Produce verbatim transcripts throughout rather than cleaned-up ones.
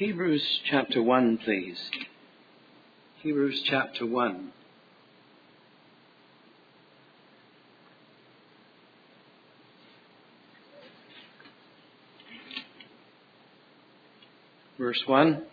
Hebrews chapter one, please. Hebrews chapter one. Verse one.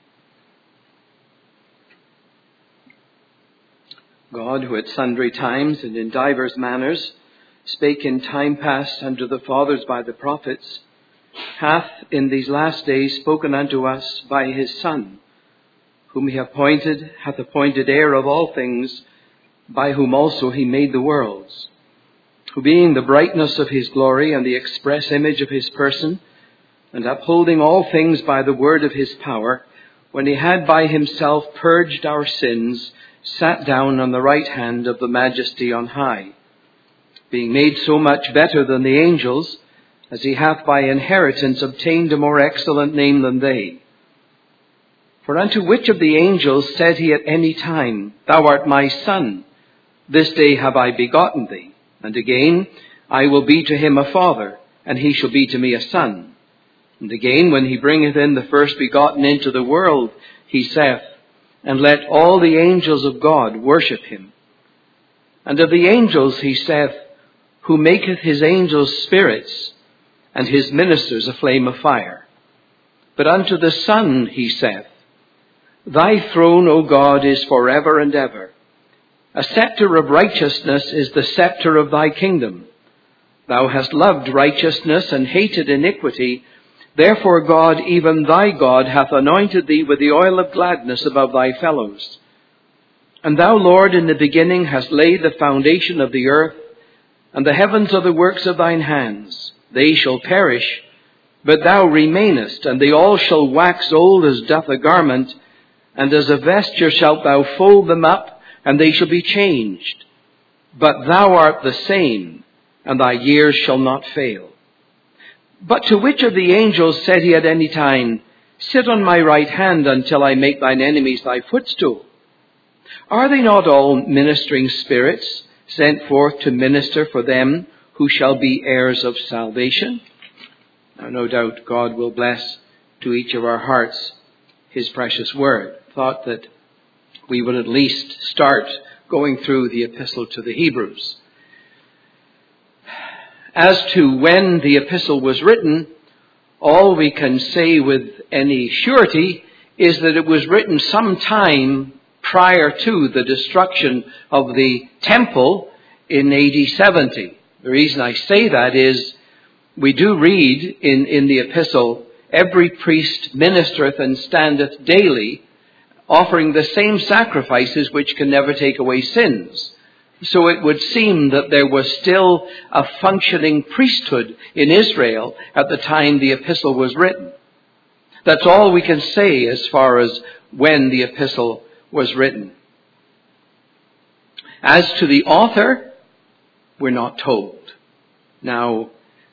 God, who at sundry times and in divers manners spake in time past unto the fathers by the prophets, hath in these last days spoken unto us by his Son, whom he appointed, hath appointed heir of all things, by whom also he made the worlds, who being the brightness of his glory and the express image of his person, and upholding all things by the word of his power, when he had by himself purged our sins, sat down on the right hand of the majesty on high, being made so much better than the angels, as he hath by inheritance obtained a more excellent name than they. For unto which of the angels said he at any time, Thou art my Son, this day have I begotten thee? And again, I will be to him a father, and he shall be to me a son. And again, when he bringeth in the first begotten into the world, he saith, And let all the angels of God worship him. And of the angels he saith, Who maketh his angels spirits, and his ministers a flame of fire. But unto the Son he saith, Thy throne, O God, is forever and ever. A scepter of righteousness is the scepter of thy kingdom. Thou hast loved righteousness and hated iniquity. Therefore God, even thy God, hath anointed thee with the oil of gladness above thy fellows. And thou, Lord, in the beginning hast laid the foundation of the earth, and the heavens are the works of thine hands. They shall perish, but thou remainest, and they all shall wax old as doth a garment, and as a vesture shalt thou fold them up, and they shall be changed. But thou art the same, and thy years shall not fail. But to which of the angels said he at any time, Sit on my right hand until I make thine enemies thy footstool? Are they not all ministering spirits, sent forth to minister for them who shall be heirs of salvation? Now, no doubt God will bless to each of our hearts his precious word. Thought that we would at least start going through the epistle to the Hebrews. As to when the epistle was written, all we can say with any surety is that it was written sometime prior to the destruction of the temple in A D seventy. The reason I say that is we do read in, in the epistle, Every priest ministereth and standeth daily, offering the same sacrifices which can never take away sins. So it would seem that there was still a functioning priesthood in Israel at the time the epistle was written. That's all we can say as far as when the epistle was written. As to the author, we're not told. Now,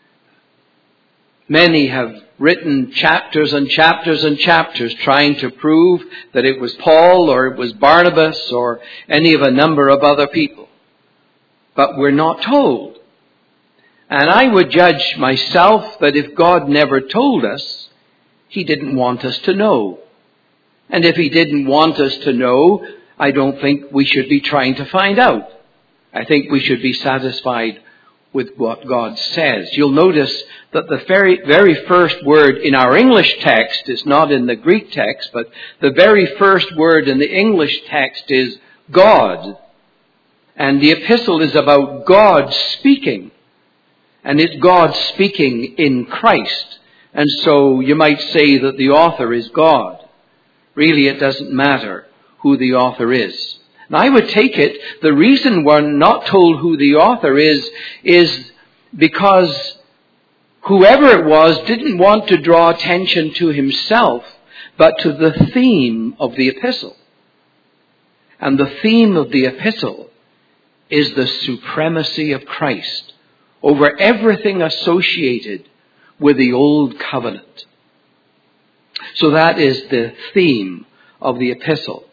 many have written chapters and chapters and chapters trying to prove that it was Paul or it was Barnabas or any of a number of other people. But we're not told. And I would judge myself that if God never told us, he didn't want us to know. And if he didn't want us to know, I don't think we should be trying to find out. I think we should be satisfied with what God says. You'll notice that the very, very first word in our English text is not in the Greek text, but the very first word in the English text is God. And the epistle is about God speaking. And it's God speaking in Christ. And so you might say that the author is God. Really, it doesn't matter who the author is. And I would take it, the reason we're not told who the author is, is because whoever it was didn't want to draw attention to himself, but to the theme of the epistle. And the theme of the epistle is the supremacy of Christ over everything associated with the old covenant. So that is the theme of the epistle.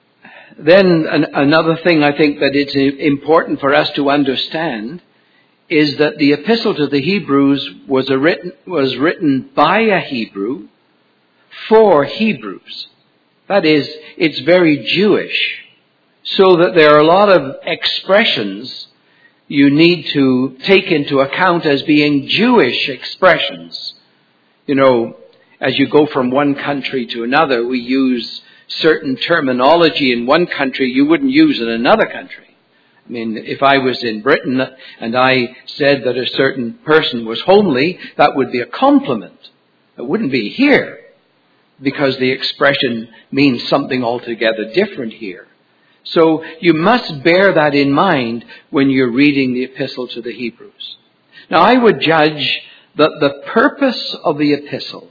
Then an, another thing I think that it's important for us to understand is that the epistle to the Hebrews was, a written, was written by a Hebrew for Hebrews. That is, it's very Jewish, so that there are a lot of expressions you need to take into account as being Jewish expressions. You know, as you go from one country to another, we use certain terminology in one country you wouldn't use in another country. I mean, if I was in Britain and I said that a certain person was homely, that would be a compliment. It wouldn't be here, because the expression means something altogether different here. So you must bear that in mind when you're reading the epistle to the Hebrews. Now, I would judge that the purpose of the epistle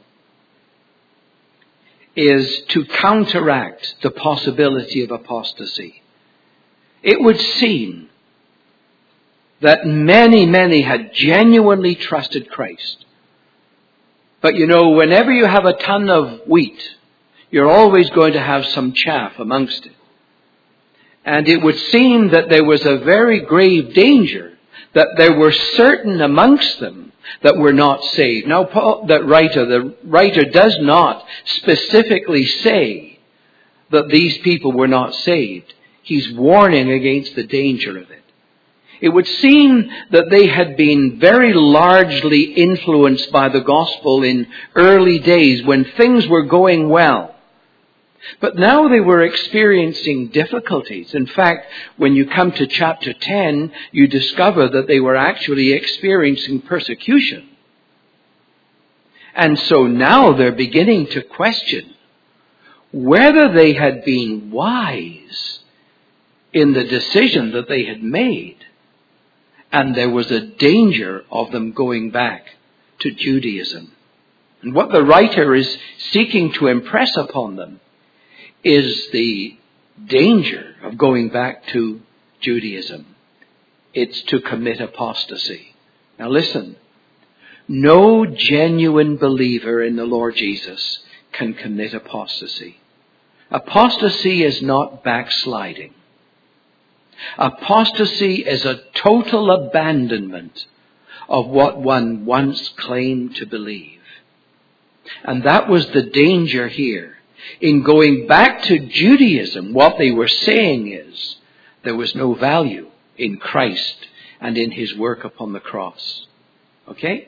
is to counteract the possibility of apostasy. It would seem that many, many had genuinely trusted Christ. But you know, whenever you have a ton of wheat, you're always going to have some chaff amongst it. And it would seem that there was a very grave danger that there were certain amongst them that were not saved. Now, Paul, the writer, the writer does not specifically say that these people were not saved. He's warning against the danger of it. It would seem that they had been very largely influenced by the gospel in early days when things were going well. But now they were experiencing difficulties. In fact, when you come to chapter ten, you discover that they were actually experiencing persecution. And so now they're beginning to question whether they had been wise in the decision that they had made. And there was a danger of them going back to Judaism. And what the writer is seeking to impress upon them is the danger of going back to Judaism. It's to commit apostasy. Now listen, no genuine believer in the Lord Jesus can commit apostasy. Apostasy is not backsliding. Apostasy is a total abandonment of what one once claimed to believe. And that was the danger here. In going back to Judaism, what they were saying is there was no value in Christ and in his work upon the cross. Okay?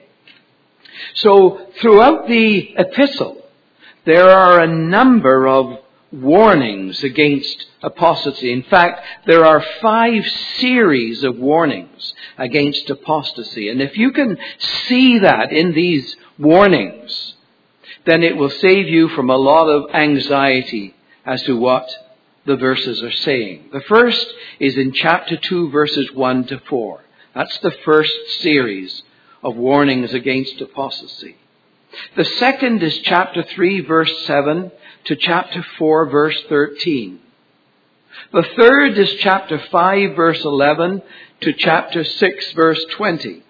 So throughout the epistle, there are a number of warnings against apostasy. In fact, there are five series of warnings against apostasy. And if you can see that in these warnings, then it will save you from a lot of anxiety as to what the verses are saying. The first is in chapter two, verses one to four. That's the first series of warnings against apostasy. The second is chapter three, verse seven to chapter four, verse thirteen. The third is chapter five, verse eleven to chapter six, verse twenty.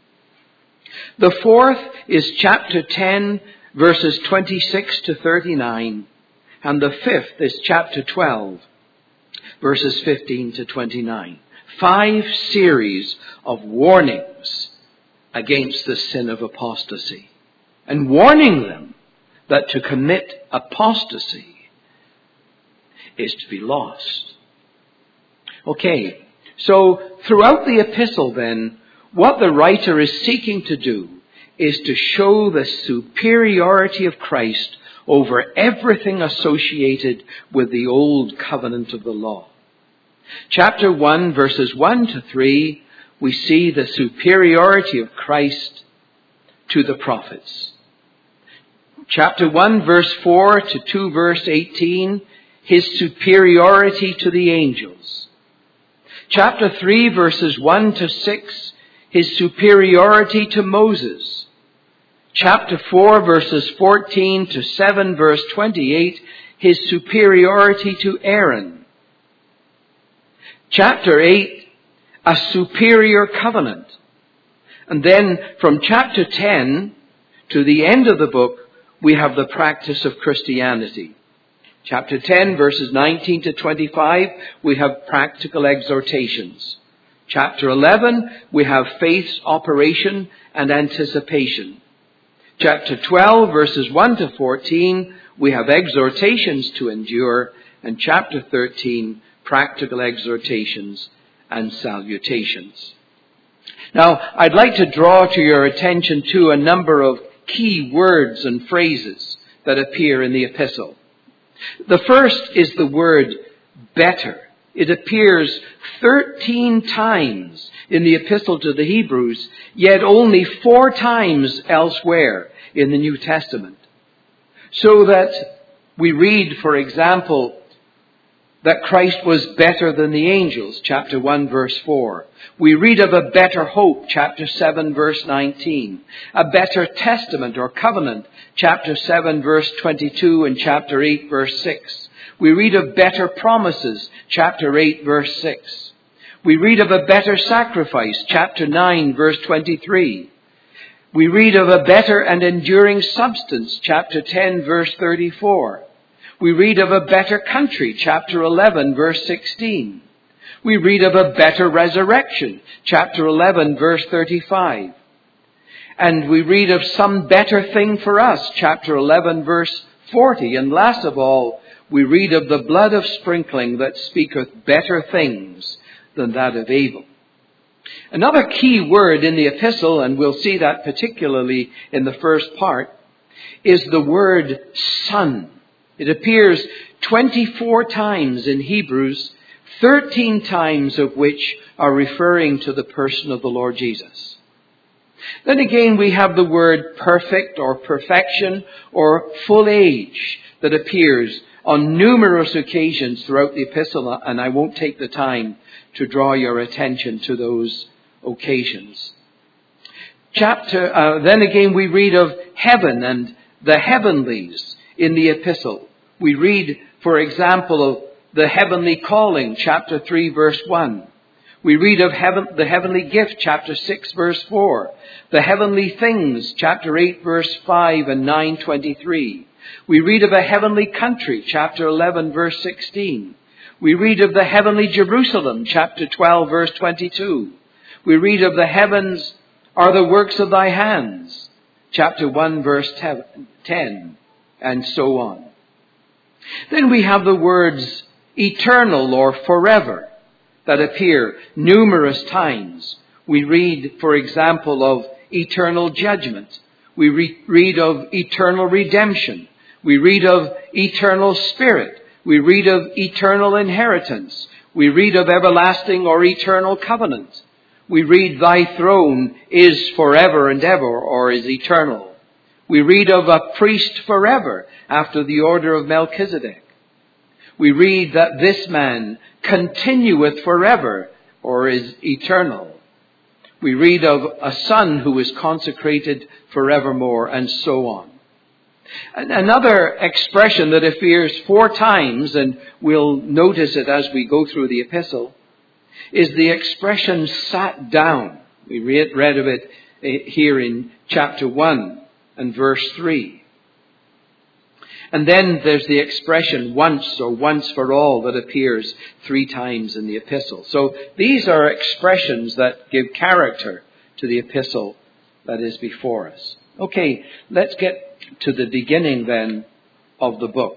The fourth is chapter ten, verses twenty-six to thirty-nine. And the fifth is chapter twelve, verses fifteen to twenty-nine. Five series of warnings against the sin of apostasy. And warning them that to commit apostasy is to be lost. Okay, so throughout the epistle then, what the writer is seeking to do is to show the superiority of Christ over everything associated with the old covenant of the law. Chapter one, verses one to three, we see the superiority of Christ to the prophets. Chapter one, verse four to two, verse eighteen, his superiority to the angels. Chapter three, verses one to six, his superiority to Moses. Chapter four, verses fourteen to seven, verse twenty-eight, his superiority to Aaron. Chapter eight, a superior covenant. And then from chapter ten to the end of the book, we have the practice of Christianity. Chapter ten, verses nineteen to twenty-five, we have practical exhortations. Chapter eleven, we have faith's operation and anticipation. Chapter twelve, verses one to fourteen, we have exhortations to endure. And chapter thirteen, practical exhortations and salutations. Now, I'd like to draw to your attention to a number of key words and phrases that appear in the epistle. The first is the word better. It appears thirteen times in the epistle to the Hebrews, yet only four times elsewhere in the New Testament. So that we read, for example, that Christ was better than the angels, chapter one, verse four. We read of a better hope, chapter seven, verse nineteen. A better testament or covenant, chapter seven, verse twenty-two, and chapter eight, verse six. We read of better promises, chapter eight, verse six. We read of a better sacrifice, chapter nine, verse twenty-three. We read of a better and enduring substance, chapter ten, verse thirty-four. We read of a better country, chapter eleven, verse sixteen. We read of a better resurrection, chapter eleven, verse thirty-five. And we read of some better thing for us, chapter eleven, verse forty. And last of all, we read of the blood of sprinkling that speaketh better things than that of Abel. Another key word in the epistle, and we'll see that particularly in the first part, is the word son. It appears twenty-four times in Hebrews, thirteen times of which are referring to the person of the Lord Jesus. Then again, we have the word perfect or perfection or full age that appears on numerous occasions throughout the epistle, and I won't take the time to draw your attention to those occasions. Chapter, uh, then again, we read of heaven and the heavenlies in the epistle. We read, for example, of the heavenly calling, chapter three, verse one. We read of heaven, the heavenly gift, chapter six, verse four. The heavenly things, chapter eight, verse five and nine twenty-three. We read of a heavenly country, chapter eleven, verse sixteen. We read of the heavenly Jerusalem, chapter twelve, verse twenty-two. We read of the heavens are the works of thy hands, chapter one, verse ten, and so on. Then we have the words eternal or forever that appear numerous times. We read, for example, of eternal judgment. We re- read of eternal redemption. We read of eternal spirit. We read of eternal inheritance. We read of everlasting or eternal covenant. We read thy throne is forever and ever, or is eternal. We read of a priest forever after the order of Melchizedek. We read that this man continueth forever, or is eternal. We read of a son who is consecrated forevermore, and so on. Another expression that appears four times, and we'll notice it as we go through the epistle, is the expression sat down. We read, read of it here in chapter one and verse three. And then there's the expression once or once for all that appears three times in the epistle. So these are expressions that give character to the epistle that is before us. Okay, let's get to the beginning then of the book.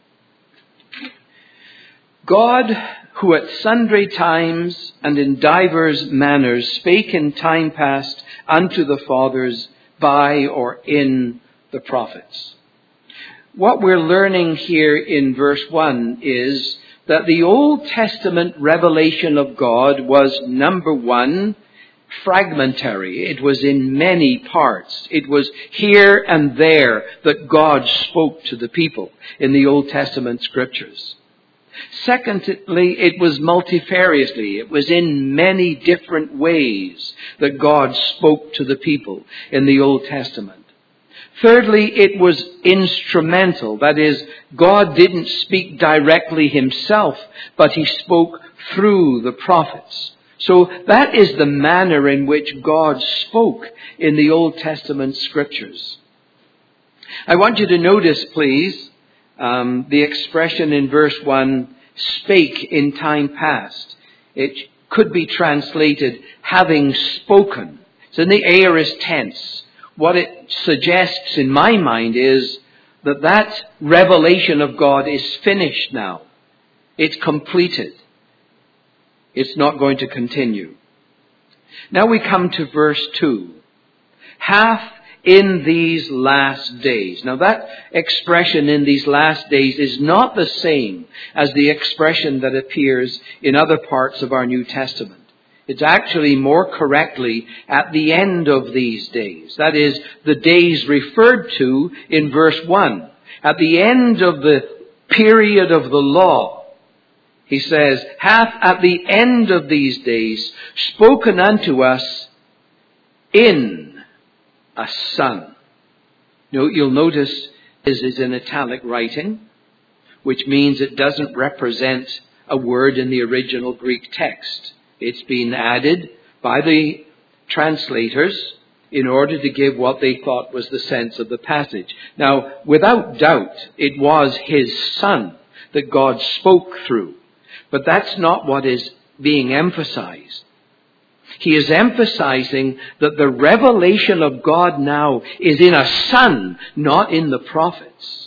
God, who at sundry times and in divers manners spake in time past unto the fathers by or in the prophets. What we're learning here in verse one is that the Old Testament revelation of God was, number one, fragmentary. It was in many parts. It was here and there that God spoke to the people in the Old Testament scriptures. Secondly, it was multifariously. It was in many different ways that God spoke to the people in the Old Testament. Thirdly, it was instrumental. That is, God didn't speak directly himself, but he spoke through the prophets. So that is the manner in which God spoke in the Old Testament scriptures. I want you to notice, please, um, the expression in verse one, spake in time past. It could be translated having spoken. It's in the aorist tense. What it suggests in my mind is that that revelation of God is finished now. It's completed. It's not going to continue. Now we come to verse two. Hath in these last days. Now that expression in these last days is not the same as the expression that appears in other parts of our New Testament. It's actually more correctly at the end of these days. That is, the days referred to in verse one. At the end of the period of the law, he says, hath at the end of these days spoken unto us in a son. Now, you'll notice this is in italic writing, which means it doesn't represent a word in the original Greek text. It's been added by the translators in order to give what they thought was the sense of the passage. Now, without doubt, it was his son that God spoke through. But that's not what is being emphasized. He is emphasizing that the revelation of God now is in a son, not in the prophets.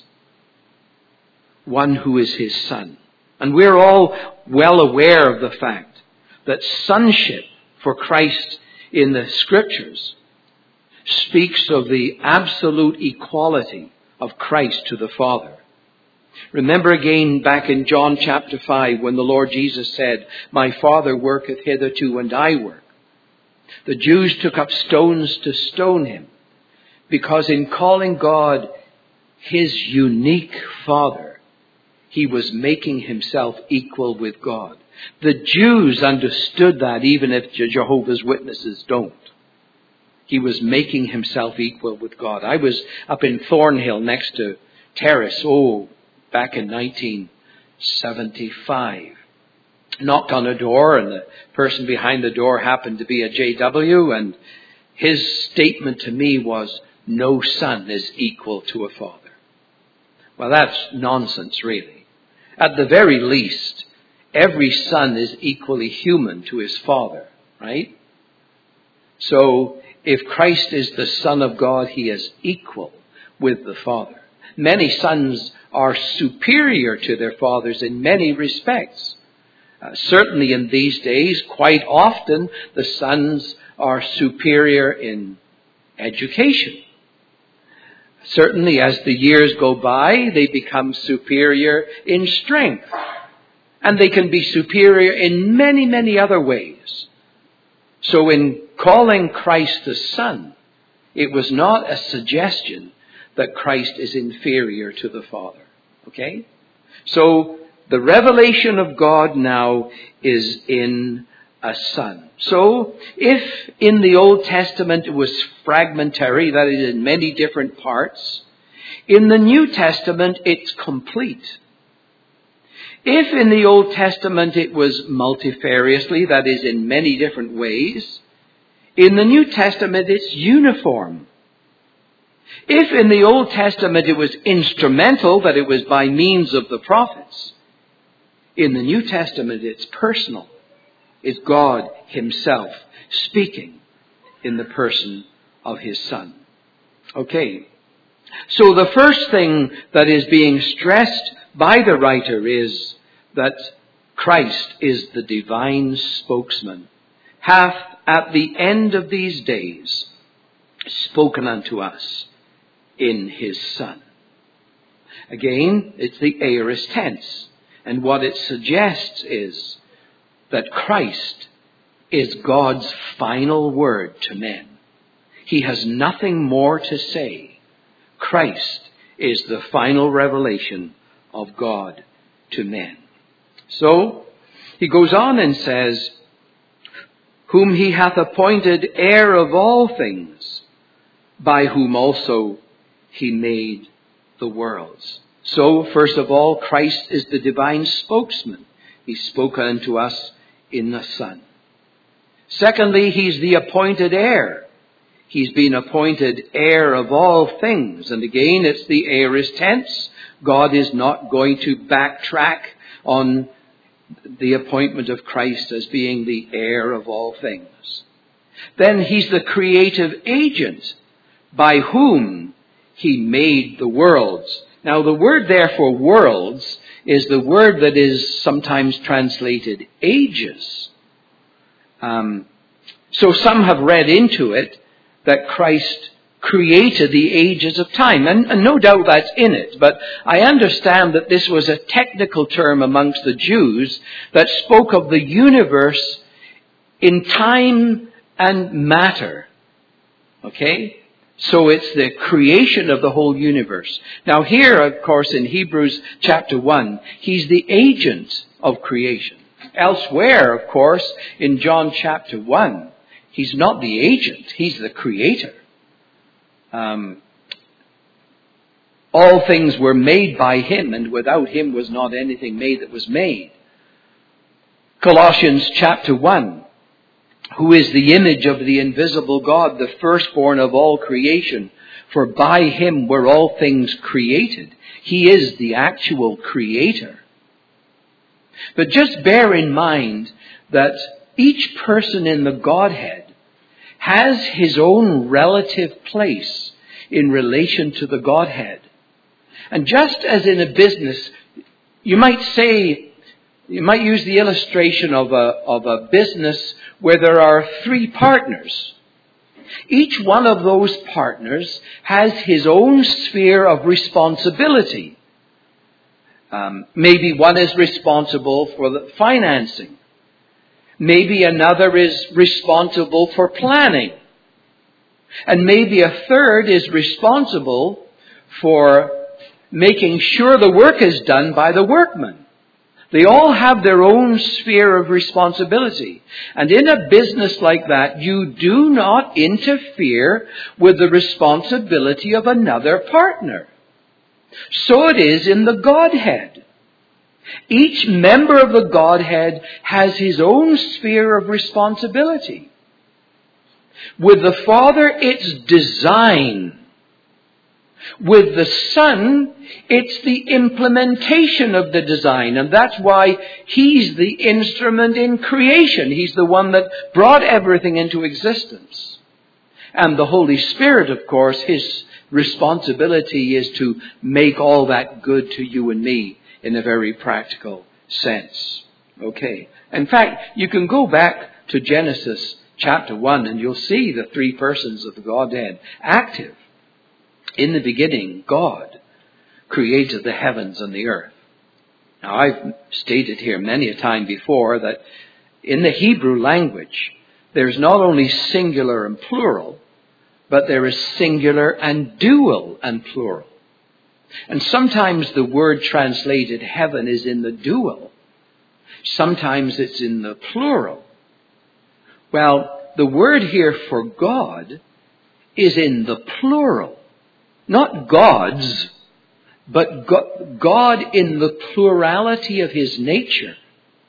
One who is his son. And we're all well aware of the fact that sonship for Christ in the Scriptures speaks of the absolute equality of Christ to the Father. Remember again back in John chapter five when the Lord Jesus said, my Father worketh hitherto and I work. The Jews took up stones to stone him because in calling God his unique Father, he was making himself equal with God. The Jews understood that, even if Jehovah's Witnesses don't. He was making himself equal with God. I was up in Thornhill next to Terrace, oh, back in nineteen seventy-five. Knocked on a door, and the person behind the door happened to be a J W, and his statement to me was, no son is equal to a father. Well, that's nonsense, really. At the very least, every son is equally human to his father, right? So, if Christ is the Son of God, he is equal with the Father. Many sons are superior to their fathers in many respects. Uh, certainly in these days, quite often, the sons are superior in education. Certainly as the years go by, they become superior in strength. And they can be superior in many, many other ways. So in calling Christ the Son, it was not a suggestion that Christ is inferior to the Father. Okay? So the revelation of God now is in a Son. So if in the Old Testament it was fragmentary, that is in many different parts, in the New Testament it's complete. If in the Old Testament it was multifariously, that is in many different ways, in the New Testament it's uniform. If in the Old Testament it was instrumental, that it was by means of the prophets, in the New Testament it's personal. It's God himself speaking in the person of his Son. Okay. So the first thing that is being stressed by the writer is that Christ is the divine spokesman, hath at the end of these days spoken unto us in his Son. Again, it's the aorist tense. And what it suggests is that Christ is God's final word to men. He has nothing more to say. Christ is the final revelation of God to men. So, he goes on and says, whom he hath appointed heir of all things, by whom also he made the worlds. So, first of all, Christ is the divine spokesman. He's spoken unto us in the Son. Secondly, he's the appointed heir. He's been appointed heir of all things. And again, it's the aorist tense. God is not going to backtrack on the appointment of Christ as being the heir of all things. Then he's the creative agent by whom he made the worlds. Now the word there for worlds is the word that is sometimes translated ages. Um, so some have read into it that Christ created the ages of time. And, and no doubt that's in it. But I understand that this was a technical term amongst the Jews that spoke of the universe in time and matter. Okay? So it's the creation of the whole universe. Now here, of course, in Hebrews chapter one, he's the agent of creation. Elsewhere, of course, in John chapter one, he's not the agent, he's the creator. Um, all things were made by him, and without him was not anything made that was made. Colossians chapter one, who is the image of the invisible God, the firstborn of all creation, for by him were all things created. He is the actual creator. But just bear in mind that each person in the Godhead has his own relative place in relation to the Godhead. And just as in a business, you might say, you might use the illustration of a, of a business where there are three partners. Each one of those partners has his own sphere of responsibility. Um, maybe one is responsible for the financing. Maybe another is responsible for planning. And maybe a third is responsible for making sure the work is done by the workmen. They all have their own sphere of responsibility. And in a business like that, you do not interfere with the responsibility of another partner. So it is in the Godhead. Each member of the Godhead has his own sphere of responsibility. With the Father, it's design. With the Son, it's the implementation of the design. And that's why he's the instrument in creation. He's the one that brought everything into existence. And the Holy Spirit, of course, his responsibility is to make all that good to you and me in a very practical sense. Okay. In fact, you can go back to Genesis chapter one and you'll see the three persons of the Godhead active. In the beginning, God created the heavens and the earth. Now, I've stated here many a time before that in the Hebrew language, there's not only singular and plural, but there is singular and dual and plural. And sometimes the word translated heaven is in the dual. Sometimes it's in the plural. Well, the word here for God is in the plural. Not gods, but God in the plurality of his nature.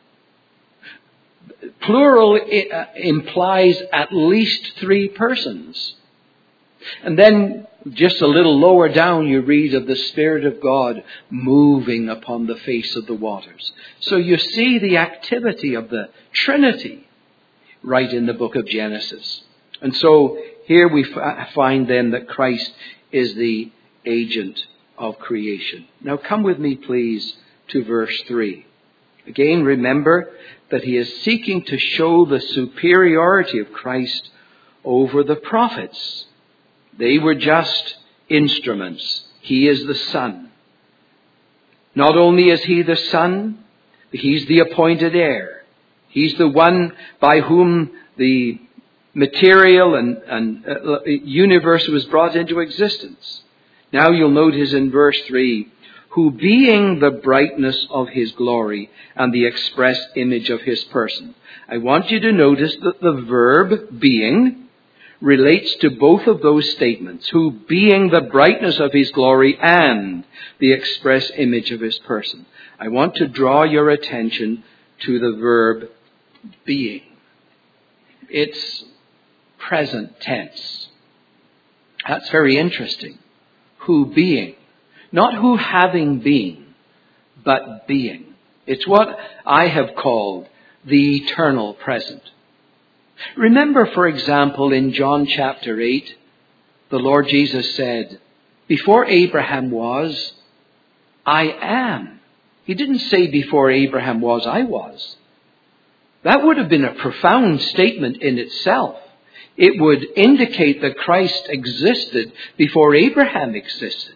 Plural implies at least three persons. And then just a little lower down you read of the Spirit of God moving upon the face of the waters. So you see the activity of the Trinity right in the book of Genesis. And so here we find then that Christ is the agent of creation. Now come with me, please, to verse three. Again, remember that he is seeking to show the superiority of Christ over the prophets. They were just instruments. He is the Son. Not only is he the Son, he's the appointed heir. He's the one by whom the material and, and uh, universe was brought into existence. Now you'll notice in verse three, who being the brightness of his glory and the express image of his person. I want you to notice that the verb being relates to both of those statements, who being the brightness of his glory and the express image of his person. I want to draw your attention to the verb being. It's present tense. That's very interesting. Who being. Not who having been, but being. It's what I have called the eternal present. Remember, for example, in John chapter eight, the Lord Jesus said, before Abraham was, I am. He didn't say before Abraham was, I was. That would have been a profound statement in itself. It would indicate that Christ existed before Abraham existed.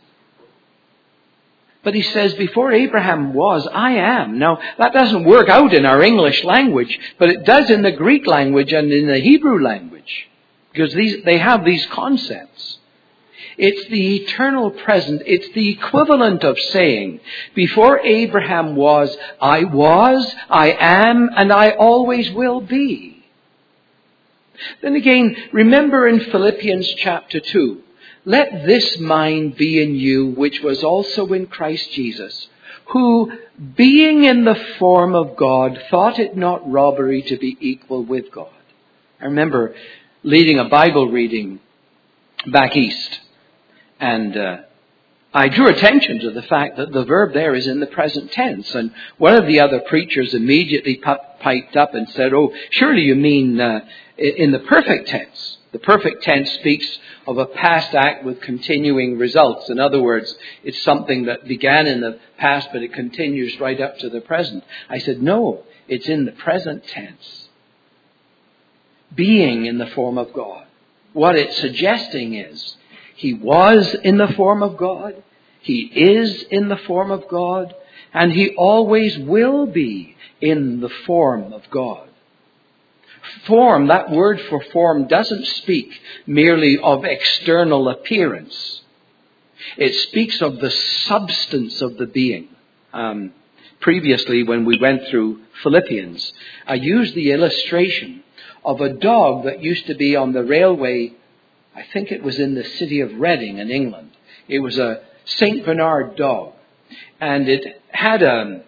But he says, before Abraham was, I am. Now, that doesn't work out in our English language, but it does in the Greek language and in the Hebrew language, because these, they have these concepts. It's the eternal present. It's the equivalent of saying, before Abraham was, I was, I am, and I always will be. Then again, remember in Philippians chapter two, let this mind be in you, which was also in Christ Jesus, who, being in the form of God, thought it not robbery to be equal with God. I remember leading a Bible reading back east, and uh, I drew attention to the fact that the verb there is in the present tense. And one of the other preachers immediately piped up and said, oh, surely you mean uh, in the perfect tense. The perfect tense speaks of a past act with continuing results. In other words, it's something that began in the past, but it continues right up to the present. I said, no, it's in the present tense. Being in the form of God. What it's suggesting is, he was in the form of God, he is in the form of God, and he always will be in the form of God. Form, that word for form, doesn't speak merely of external appearance. It speaks of the substance of the being. Um, previously, when we went through Philippians, I used the illustration of a dog that used to be on the railway. I think it was in the city of Reading in England. It was a Saint Bernard dog. And it had a,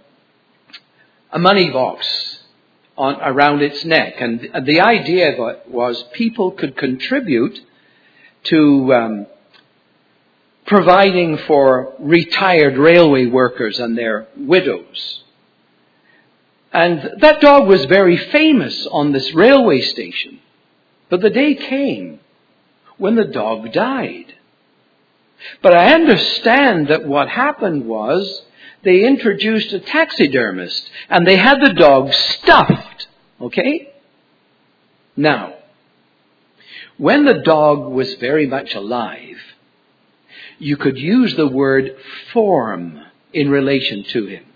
a money box on, around its neck. And the idea of it was people could contribute to um, providing for retired railway workers and their widows. And that dog was very famous on this railway station. But the day came when the dog died. But I understand that what happened was they introduced a taxidermist and they had the dog stuffed. Okay? Now, when the dog was very much alive, you could use the word form in relation to him.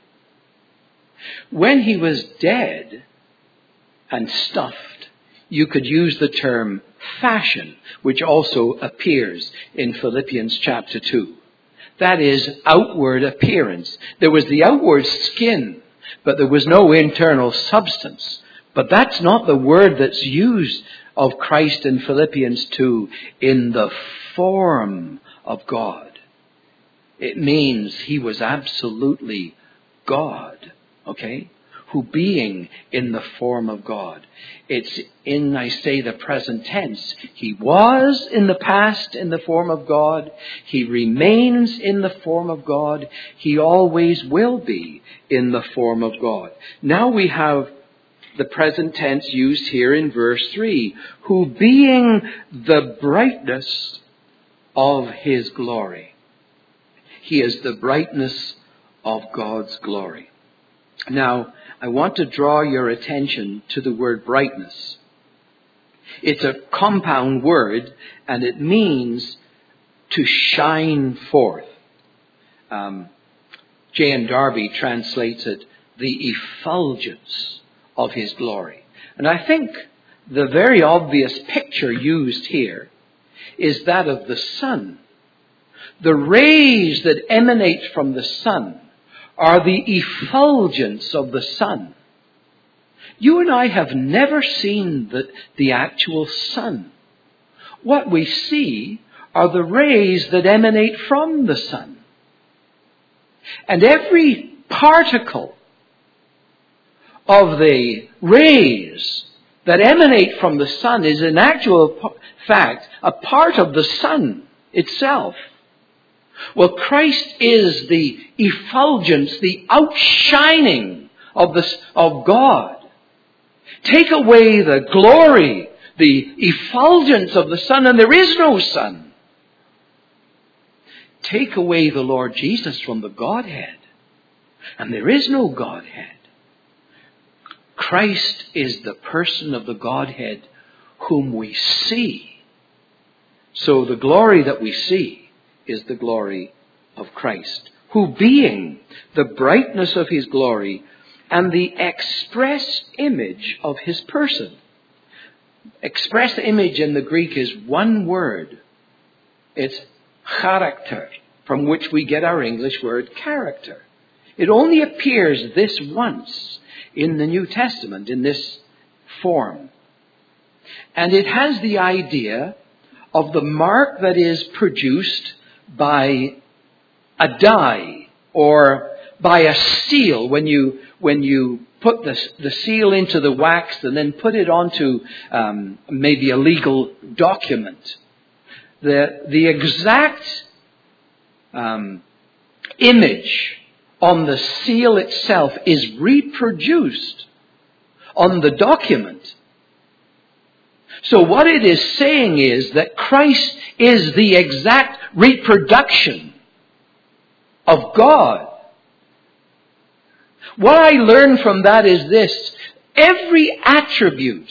When he was dead and stuffed, you could use the term fashion, which also appears in Philippians chapter two. That is outward appearance. There was the outward skin, but there was no internal substance. But that's not the word that's used of Christ in Philippians two, in the form of God. It means he was absolutely God, okay? Who being in the form of God. It's in, I say, the present tense. He was in the past in the form of God. He remains in the form of God. He always will be in the form of God. Now we have the present tense used here in verse three. Who being the brightness of his glory. He is the brightness of God's glory. Now, I want to draw your attention to the word brightness. It's a compound word, and it means to shine forth. Um, J N Darby translates it, the effulgence of his glory. And I think the very obvious picture used here is that of the sun. The rays that emanate from the sun are the effulgence of the sun. You and I have never seen the, the actual sun. What we see are the rays that emanate from the sun. And every particle of the rays that emanate from the sun is in actual fact a part of the sun itself. Well, Christ is the effulgence, the outshining of, the, of God. Take away the glory, the effulgence of the sun, and there is no sun. Take away the Lord Jesus from the Godhead, and there is no Godhead. Christ is the person of the Godhead whom we see. So the glory that we see is the glory of Christ, who being the brightness of his glory and the express image of his person. Express image in the Greek is one word. It's character, from which we get our English word character. It only appears this once in the New Testament in this form. And it has the idea of the mark that is produced by a die or by a seal when you when you put the, the seal into the wax and then put it onto um, maybe a legal document. The, the exact um, image on the seal itself is reproduced on the document. So what it is saying is that Christ is the exact reproduction of God. What I learn from that is this: every attribute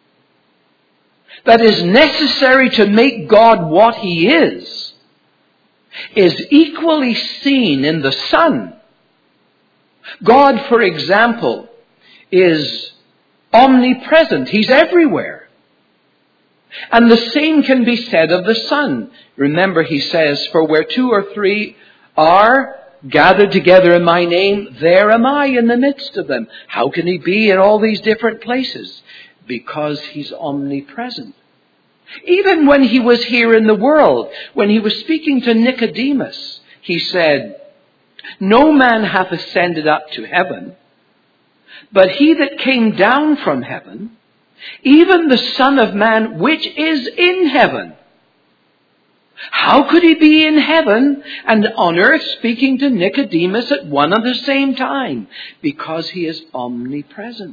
that is necessary to make God what he is, is equally seen in the Son. God, for example, is omnipresent. He's everywhere. And the same can be said of the Son. Remember, he says, for where two or three are gathered together in my name, there am I in the midst of them. How can he be in all these different places? Because he's omnipresent. Even when he was here in the world, when he was speaking to Nicodemus, he said, no man hath ascended up to heaven, but he that came down from heaven, even the Son of Man which is in heaven. How could he be in heaven and on earth speaking to Nicodemus at one and the same time? Because he is omnipresent.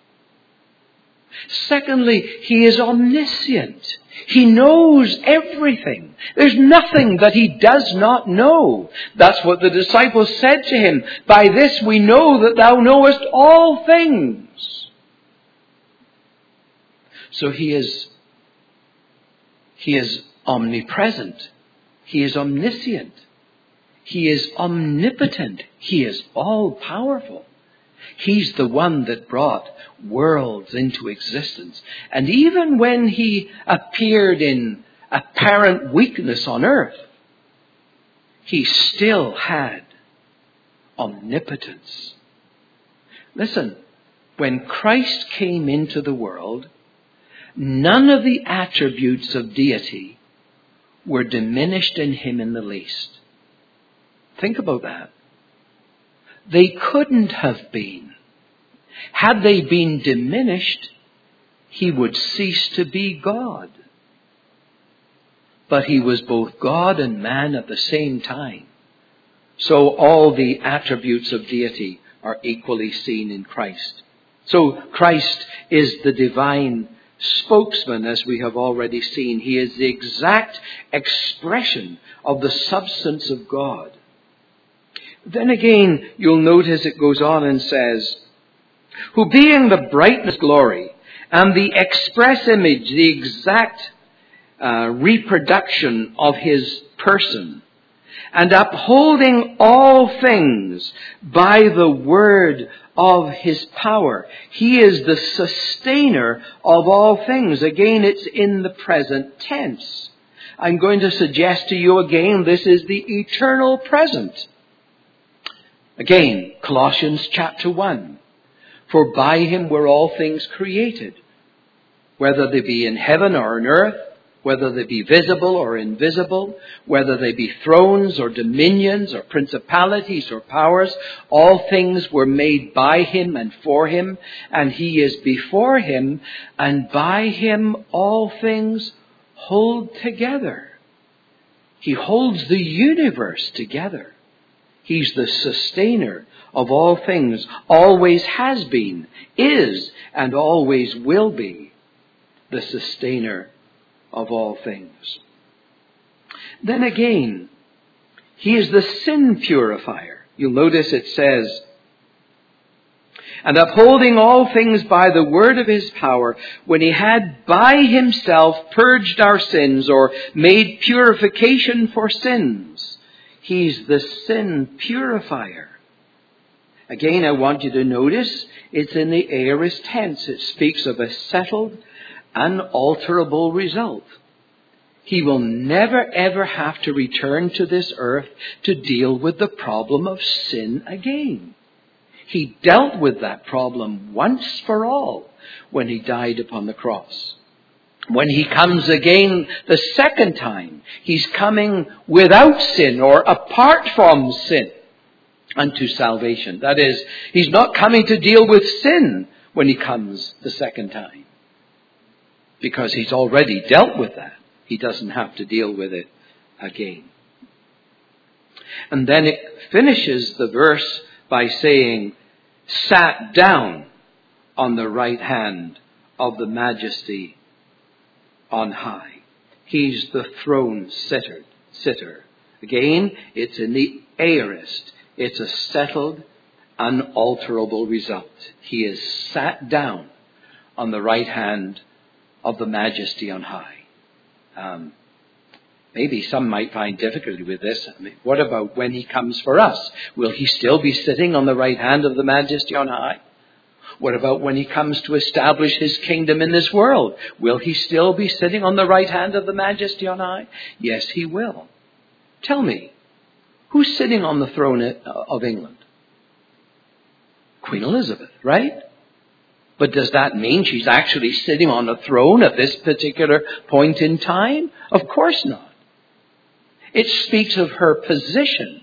Secondly, he is omniscient. He knows everything. There's nothing that he does not know. That's what the disciples said to him. By this we know that thou knowest all things. So he is, he is omnipresent. He is omniscient. He is omnipotent. He is all-powerful. He's the one that brought worlds into existence. And even when he appeared in apparent weakness on earth, he still had omnipotence. Listen, when Christ came into the world, none of the attributes of deity were diminished in him in the least. Think about that. They couldn't have been. Had they been diminished, he would cease to be God. But he was both God and man at the same time. So all the attributes of deity are equally seen in Christ. So Christ is the divine spokesman, as we have already seen. He is the exact expression of the substance of God. Then again, you'll notice it goes on and says, who being the brightness, glory, and the express image, the exact uh, reproduction of his person, and upholding all things by the word of his power. He is the sustainer of all things. Again, it's in the present tense. I'm going to suggest to you again, this is the eternal present. Again, Colossians chapter one. For by him were all things created, whether they be in heaven or on earth, whether they be visible or invisible, whether they be thrones or dominions or principalities or powers, all things were made by him and for him, and he is before him, and by him all things hold together. He holds the universe together. He's the sustainer of all things, always has been, is, and always will be the sustainer of all things. Then again, he is the sin purifier. You'll notice it says, and upholding all things by the word of his power, when he had by himself purged our sins, or made purification for sins. He's the sin purifier. Again, I want you to notice it's in the aorist tense. It speaks of a settled, unalterable result. He will never ever have to return to this earth to deal with the problem of sin again. He dealt with that problem once for all when he died upon the cross. When he comes again the second time, he's coming without sin or apart from sin unto salvation. That is, he's not coming to deal with sin when he comes the second time, because he's already dealt with that. He doesn't have to deal with it again. And then it finishes the verse by saying, sat down on the right hand of the majesty on high. He's the throne sitter. sitter. Again, it's in the aorist. It's a settled, unalterable result. He is sat down on the right hand of the majesty on high. Um, maybe some might find difficulty with this. I mean, what about when he comes for us? Will he still be sitting on the right hand of the majesty on high? What about when he comes to establish his kingdom in this world? Will he still be sitting on the right hand of the majesty on high? Yes, he will. Tell me, who's sitting on the throne of England? Queen Elizabeth, right? But does that mean she's actually sitting on a throne at this particular point in time? Of course not. It speaks of her position.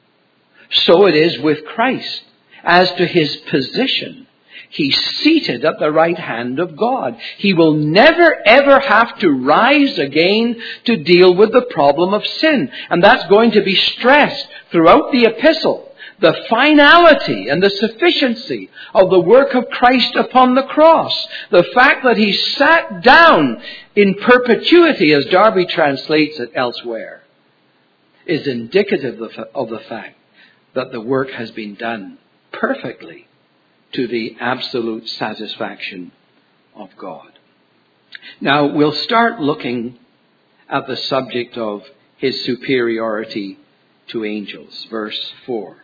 So it is with Christ. As to his position, he's seated at the right hand of God. He will never ever have to rise again to deal with the problem of sin. And that's going to be stressed throughout the epistle. The finality and the sufficiency of the work of Christ upon the cross. The fact that he sat down in perpetuity, as Darby translates it elsewhere, is indicative of the fact that the work has been done perfectly to the absolute satisfaction of God. Now, we'll start looking at the subject of his superiority to angels. Verse four.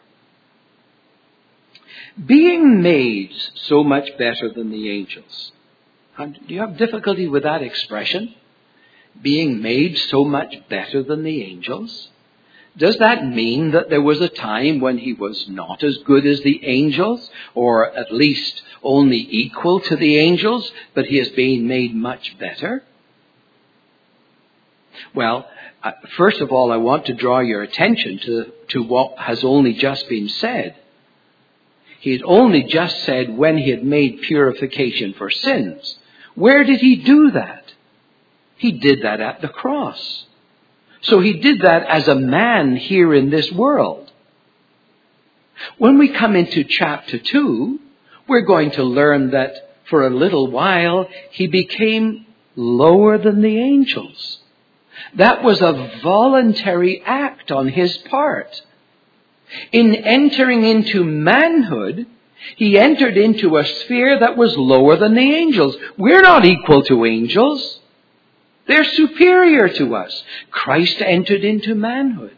Being made so much better than the angels. Do you have difficulty with that expression? Being made so much better than the angels? Does that mean that there was a time when he was not as good as the angels, or at least only equal to the angels, but he is being made much better? Well, uh, first of all, I want to draw your attention to, to what has only just been said. He had only just said when he had made purification for sins. Where did he do that? He did that at the cross. So he did that as a man here in this world. When we come into chapter two, we're going to learn that for a little while he became lower than the angels. That was a voluntary act on his part. In entering into manhood, he entered into a sphere that was lower than the angels. We're not equal to angels. They're superior to us. Christ entered into manhood.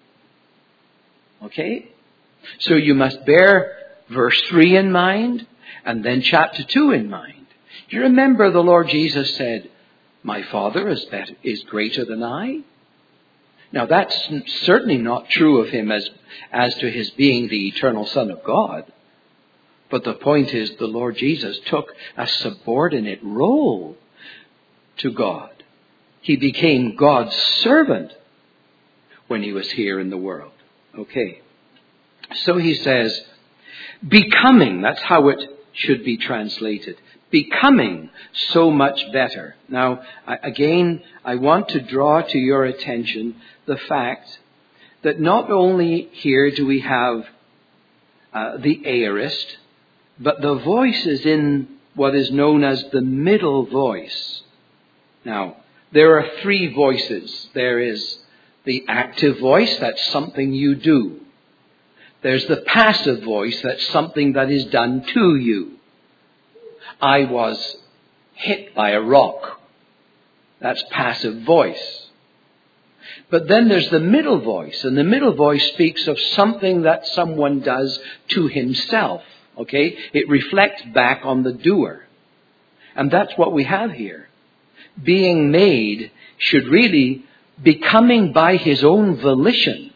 Okay? So you must bear verse three in mind and then chapter two in mind. Do you remember the Lord Jesus said, "My Father is better, is greater than I"? Now that's certainly not true of him as, as to his being the eternal Son of God. But the point is the Lord Jesus took a subordinate role to God. He became God's servant when he was here in the world. Okay. So he says, becoming, that's how it should be translated. Becoming so much better. Now, again, I want to draw to your attention the fact that not only here do we have uh, the aorist, but the voice is in what is known as the middle voice. Now, there are three voices. There is the active voice, that's something you do. There's the passive voice, that's something that is done to you. I was hit by a rock. That's passive voice. But then there's the middle voice, and the middle voice speaks of something that someone does to himself. Okay? It reflects back on the doer. And that's what we have here. Being made should really be coming by his own volition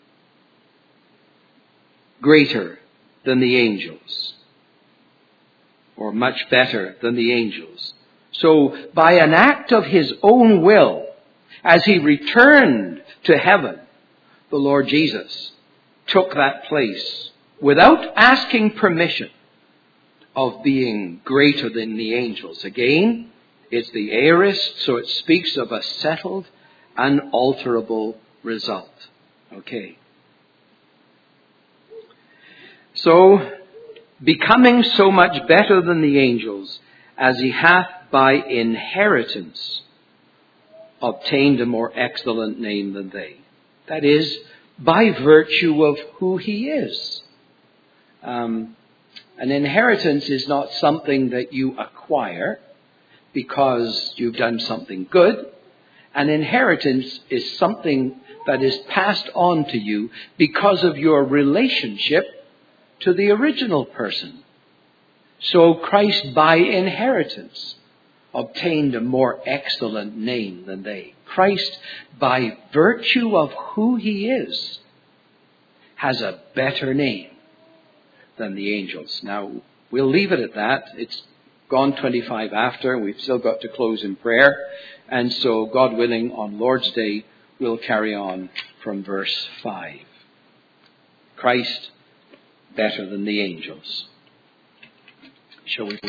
greater than the angels, or much better than the angels. So by an act of his own will, as he returned to heaven, the Lord Jesus took that place without asking permission of being greater than the angels. Again, it's the aorist, so it speaks of a settled, unalterable result. Okay. So, becoming so much better than the angels, as he hath by inheritance obtained a more excellent name than they. That is, by virtue of who he is. Um, an inheritance is not something that you acquire because you've done something good. An inheritance is something that is passed on to you because of your relationship to the original person. So Christ, by inheritance, obtained a more excellent name than they. Christ, by virtue of who he is, has a better name than the angels. Now, we'll leave it at that. It's gone twenty-five after, and we've still got to close in prayer. And so, God willing, on Lord's Day, we'll carry on from verse five. Christ, better than the angels. Shall we